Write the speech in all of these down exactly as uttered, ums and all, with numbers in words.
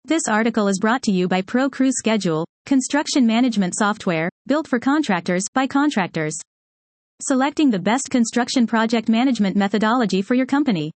This article is brought to you by ProCrew Schedule, construction management software, built for contractors, by contractors. Selecting the best construction project management methodology for your company.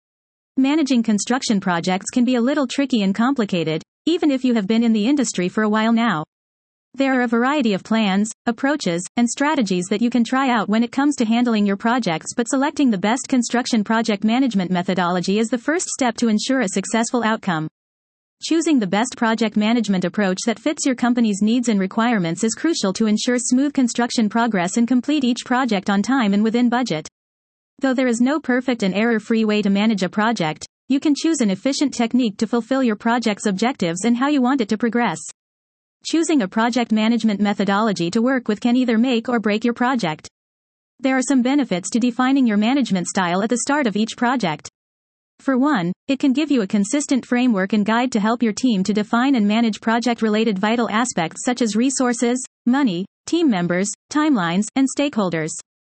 Managing construction projects can be a little tricky and complicated, even if you have been in the industry for a while now. There are a variety of plans, approaches, and strategies that you can try out when it comes to handling your projects, but selecting the best construction project management methodology is the first step to ensure a successful outcome. Choosing the best project management approach that fits your company's needs and requirements is crucial to ensure smooth construction progress and complete each project on time and within budget. Though there is no perfect and error-free way to manage a project, you can choose an efficient technique to fulfill your project's objectives and how you want it to progress. Choosing a project management methodology to work with can either make or break your project. There are some benefits to defining your management style at the start of each project. For one, it can give you a consistent framework and guide to help your team to define and manage project-related vital aspects such as resources, money, team members, timelines, and stakeholders.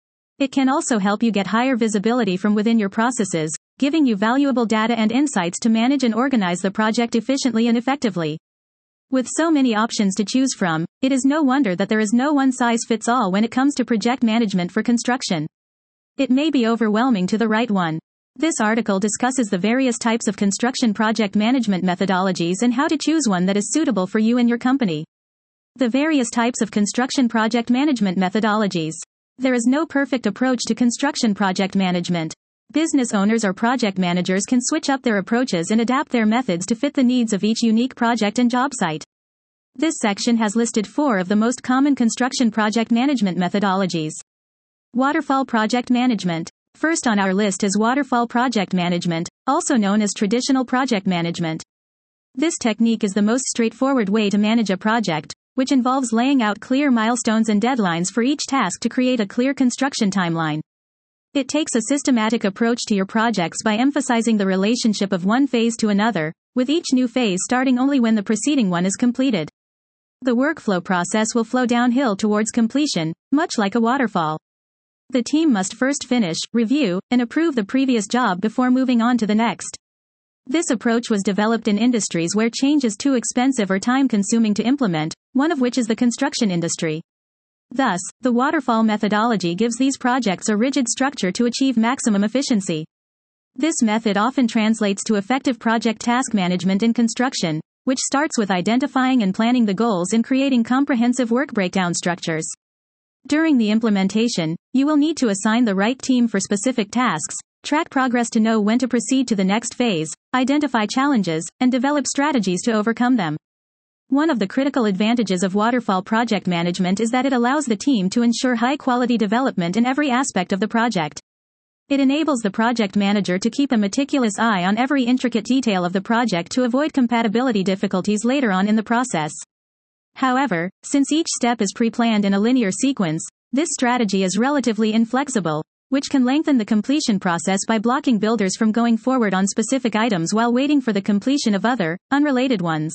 It can also help you get higher visibility from within your processes, giving you valuable data and insights to manage and organize the project efficiently and effectively. With so many options to choose from, it is no wonder that there is no one-size-fits-all when it comes to project management for construction. It may be overwhelming to the right one. This article discusses the various types of construction project management methodologies and how to choose one that is suitable for you and your company. The various types of construction project management methodologies. There is no perfect approach to construction project management. Business owners or project managers can switch up their approaches and adapt their methods to fit the needs of each unique project and job site. This section has listed four of the most common construction project management methodologies. Waterfall project management. First on our list is waterfall project management, also known as traditional project management. This technique is the most straightforward way to manage a project, which involves laying out clear milestones and deadlines for each task to create a clear construction timeline. It takes a systematic approach to your projects by emphasizing the relationship of one phase to another, with each new phase starting only when the preceding one is completed. The workflow process will flow downhill towards completion, much like a waterfall. The team must first finish, review, and approve the previous job before moving on to the next. This approach was developed in industries where change is too expensive or time-consuming to implement, one of which is the construction industry. Thus, the waterfall methodology gives these projects a rigid structure to achieve maximum efficiency. This method often translates to effective project task management in construction, which starts with identifying and planning the goals and creating comprehensive work breakdown structures. During the implementation, you will need to assign the right team for specific tasks, track progress to know when to proceed to the next phase, identify challenges, and develop strategies to overcome them. One of the critical advantages of waterfall project management is that it allows the team to ensure high-quality development in every aspect of the project. It enables the project manager to keep a meticulous eye on every intricate detail of the project to avoid compatibility difficulties later on in the process. However, since each step is pre-planned in a linear sequence, this strategy is relatively inflexible, which can lengthen the completion process by blocking builders from going forward on specific items while waiting for the completion of other, unrelated ones.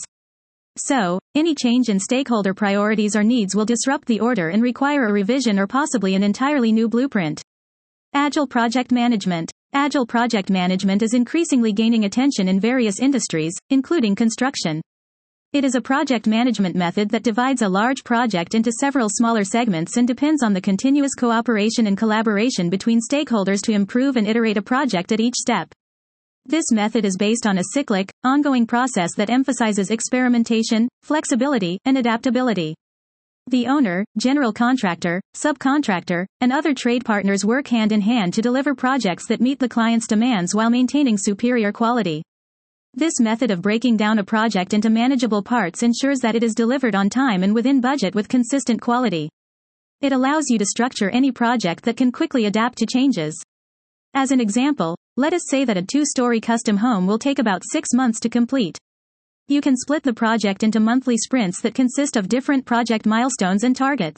So, any change in stakeholder priorities or needs will disrupt the order and require a revision or possibly an entirely new blueprint. Agile project management. Agile project management is increasingly gaining attention in various industries, including construction. It is a project management method that divides a large project into several smaller segments and depends on the continuous cooperation and collaboration between stakeholders to improve and iterate a project at each step. This method is based on a cyclic, ongoing process that emphasizes experimentation, flexibility, and adaptability. The owner, general contractor, subcontractor, and other trade partners work hand in hand to deliver projects that meet the client's demands while maintaining superior quality. This method of breaking down a project into manageable parts ensures that it is delivered on time and within budget with consistent quality. It allows you to structure any project that can quickly adapt to changes. As an example, let us say that a two-story custom home will take about six months to complete. You can split the project into monthly sprints that consist of different project milestones and targets.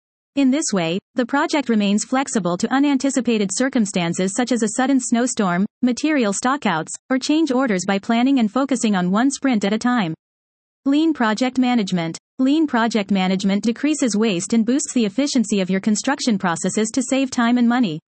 In this way, the project remains flexible to unanticipated circumstances such as a sudden snowstorm, material stockouts, or change orders by planning and focusing on one sprint at a time. Lean project management. Lean project management decreases waste and boosts the efficiency of your construction processes to save time and money.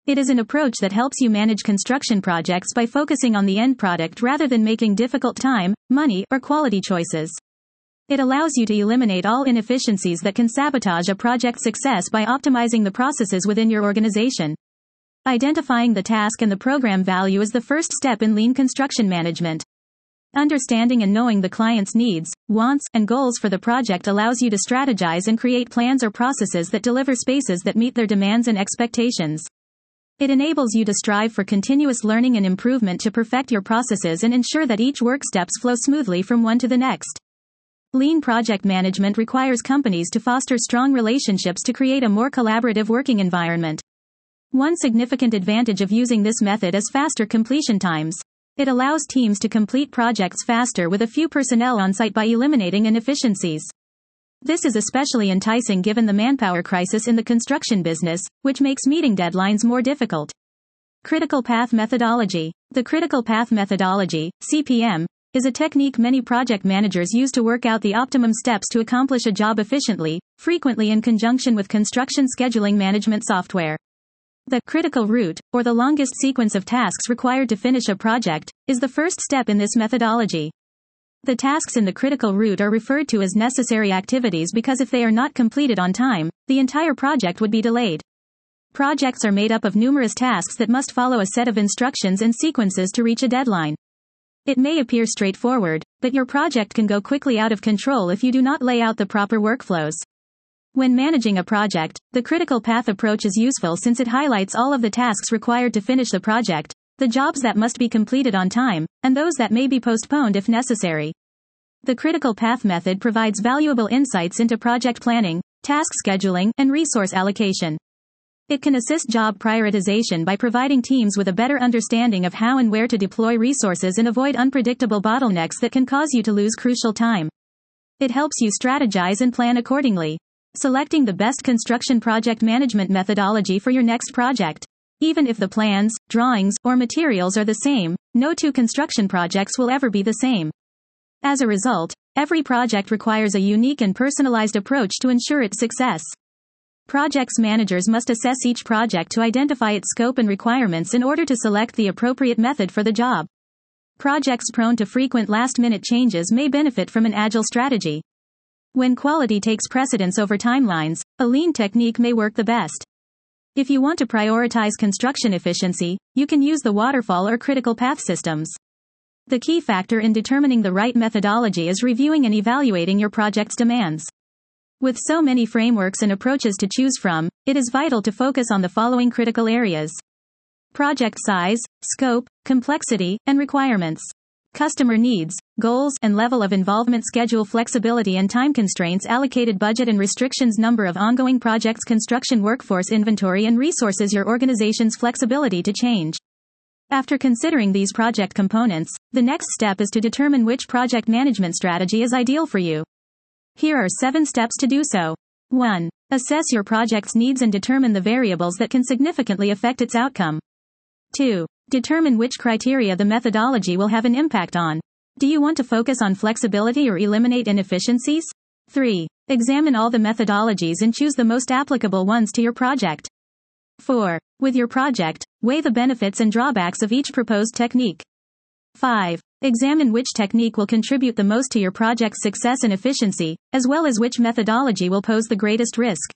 It is an approach that helps you manage construction projects by focusing on the end product rather than making difficult time, money, or quality choices. It allows you to eliminate all inefficiencies that can sabotage a project's success by optimizing the processes within your organization. Identifying the task and the program value is the first step in lean construction management. Understanding and knowing the client's needs, wants, and goals for the project allows you to strategize and create plans or processes that deliver spaces that meet their demands and expectations. It enables you to strive for continuous learning and improvement to perfect your processes and ensure that each work steps flow smoothly from one to the next. Lean project management requires companies to foster strong relationships to create a more collaborative working environment. One significant advantage of using this method is faster completion times. It allows teams to complete projects faster with a few personnel on site by eliminating inefficiencies. This is especially enticing given the manpower crisis in the construction business, which makes meeting deadlines more difficult. Critical Path Methodology. The Critical Path Methodology, C P M, is a technique many project managers use to work out the optimum steps to accomplish a job efficiently, frequently in conjunction with construction scheduling management software. The critical route, or the longest sequence of tasks required to finish a project, is the first step in this methodology. The tasks in the critical route are referred to as necessary activities because if they are not completed on time, the entire project would be delayed. Projects are made up of numerous tasks that must follow a set of instructions and sequences to reach a deadline. It may appear straightforward, but your project can go quickly out of control if you do not lay out the proper workflows. When managing a project, the critical path approach is useful since it highlights all of the tasks required to finish the project, the jobs that must be completed on time, and those that may be postponed if necessary. The critical path method provides valuable insights into project planning, task scheduling, and resource allocation. It can assist job prioritization by providing teams with a better understanding of how and where to deploy resources and avoid unpredictable bottlenecks that can cause you to lose crucial time. It helps you strategize and plan accordingly. Selecting the best construction project management methodology for your next project. Even if the plans, drawings, or materials are the same, no two construction projects will ever be the same. As a result, every project requires a unique and personalized approach to ensure its success. Projects managers must assess each project to identify its scope and requirements in order to select the appropriate method for the job. Projects prone to frequent last-minute changes may benefit from an agile strategy. When quality takes precedence over timelines, a lean technique may work the best. If you want to prioritize construction efficiency, you can use the waterfall or critical path systems. The key factor in determining the right methodology is reviewing and evaluating your project's demands. With so many frameworks and approaches to choose from, it is vital to focus on the following critical areas: project size, scope, complexity, and requirements, customer needs, goals and level of involvement, schedule flexibility and time constraints, allocated budget and restrictions, number of ongoing projects, construction workforce, inventory and resources, your organization's flexibility to change. After considering these project components, the next step is to determine which project management strategy is ideal for you. Here are seven steps to do so. one. Assess your project's needs and determine the variables that can significantly affect its outcome. two. Determine which criteria the methodology will have an impact on. Do you want to focus on flexibility or eliminate inefficiencies? three. Examine all the methodologies and choose the most applicable ones to your project. four. With your project, weigh the benefits and drawbacks of each proposed technique. five. Examine which technique will contribute the most to your project's success and efficiency, as well as which methodology will pose the greatest risk.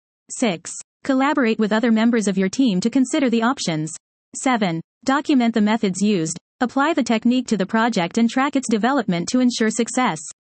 six. Collaborate with other members of your team to consider the options. seven. Document the methods used. Apply the technique to the project and track its development to ensure success.